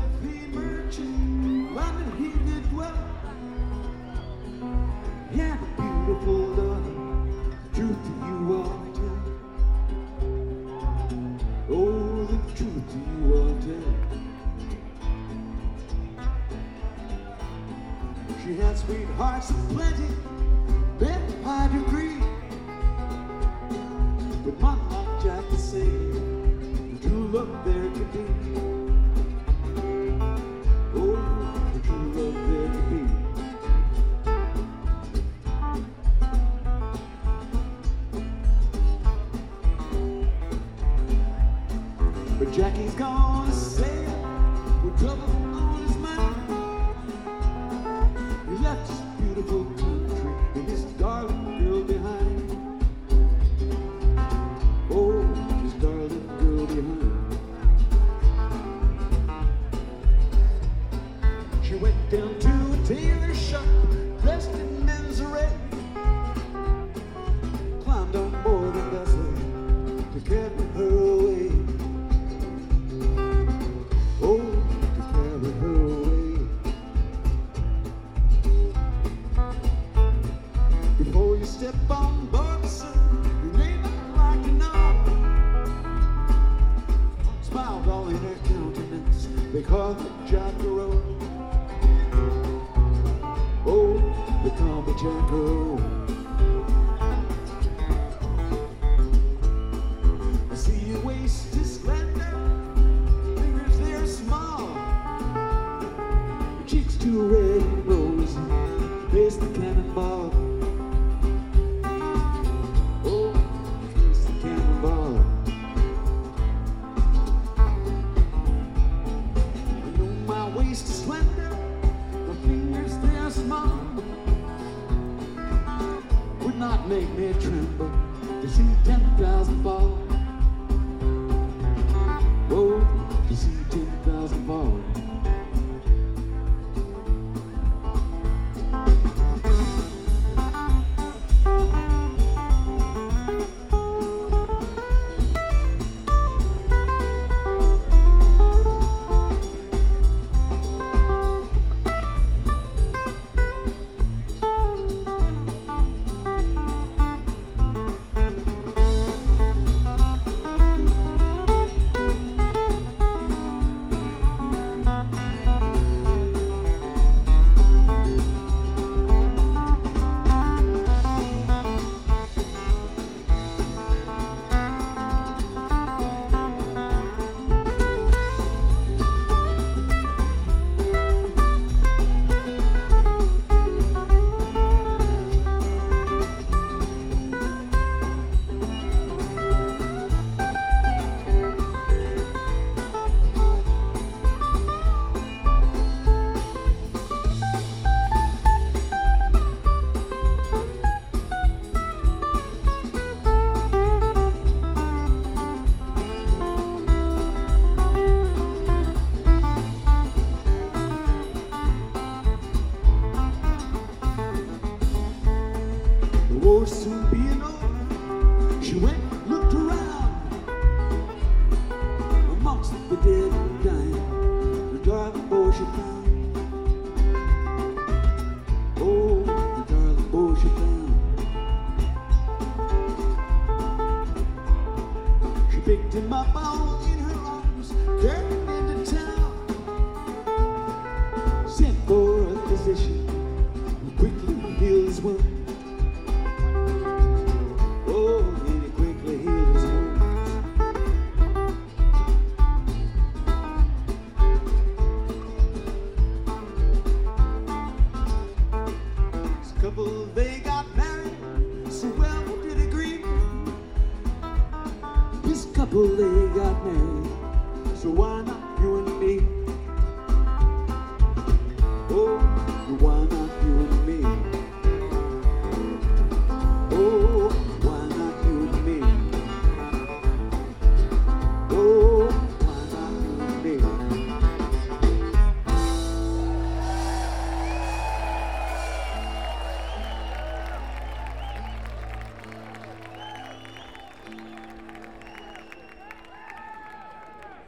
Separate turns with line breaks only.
wealthy merchant, London he did dwell. He had a beautiful daughter, the truth to you I'll tell. Oh, the truth to you I'll tell. She had sweethearts aplenty, bent high degree. But not like Jack to say, the true love there could be. Oh, the true love there could be. But Jackie's gone to sail with trouble on his mind. He left his beautiful country and his darling girl behind. Oh, his darling girl behind. She went down to a tailor shop, dressed in men's array, climbed on board a vessel to carry her away. Oh, to carry her away. Before you step on board, son, you may not like to know. Smiled all in her countenance, they call her Jackaroo. Oh, they call me Jackaroo. I see your waist is slender, fingers they're small, your cheeks too red and rosy, your face the cannonball. Oh, your face the cannonball. I know my waist is slender, my fingers they're small, would not make me tremble to see 10,000 fall. Oh, to see 10,000 fall. war soon being over, she went and looked around. Amongst the dead and dying, the darling boy she found. Oh, the darling boy she found. She picked him up all in her arms, carried him into town, sent for a physician who quickly healed his wound. They got married, so well did agree. This couple, they